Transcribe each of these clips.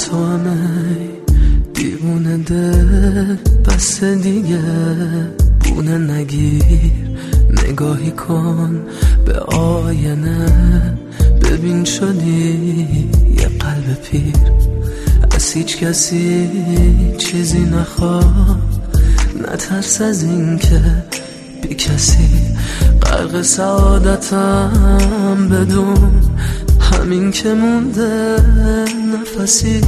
تو همه دیوونه دل، بس دیگه بونه نگیر. نگاهی کن به آینه، ببین شدی یه قلب پیر. از هیچ کسی چیزی نخواه، نترس از این که بی کسی. غرق سعادتم بدون همین که مونده نفسی.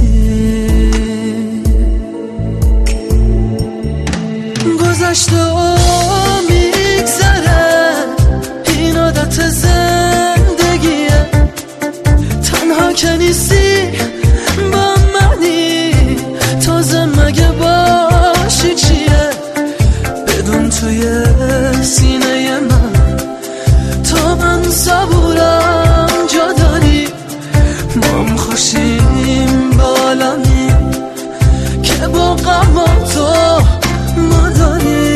گذشته و میگذره، این عادت زندگیه. تنها که نیستی با منی، تازه مگه باشی چیه؟ بدون توی سینه من تا من صبورم جا داری. ما هم خوشیم بالانی که با غم تو ما داری.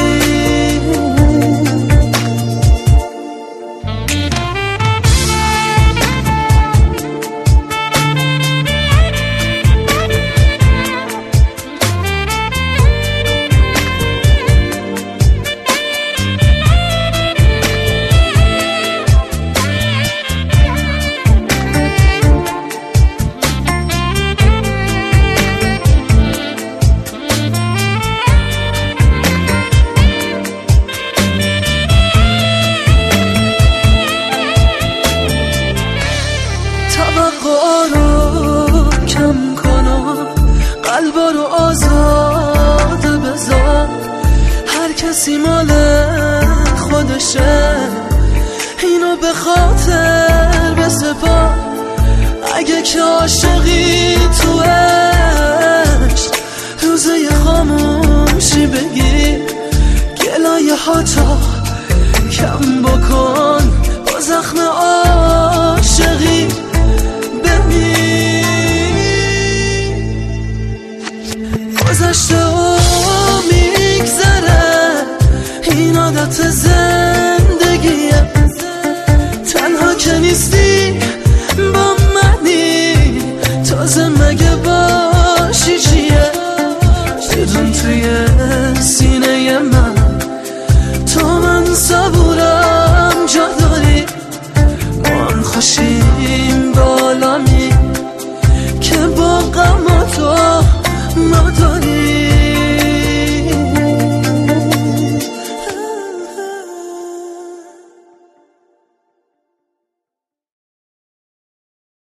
توقع رو کم کن، قلبا رو آزاد بذار. هر کسی مال خودشه، اینو به خاطر بسپار. اگه که عاشقی تو عشق، روزه خاموشی بگیر. گلایه ها تا کم بکن با زخم عاشقی. گذشته و میگذره، این عادت زندگیه. تنها که نیستی با منی، تازه مگه باشی چیه؟ بدون توی سینه من تو من صبورم جا داری. ما هم خوشیم بالا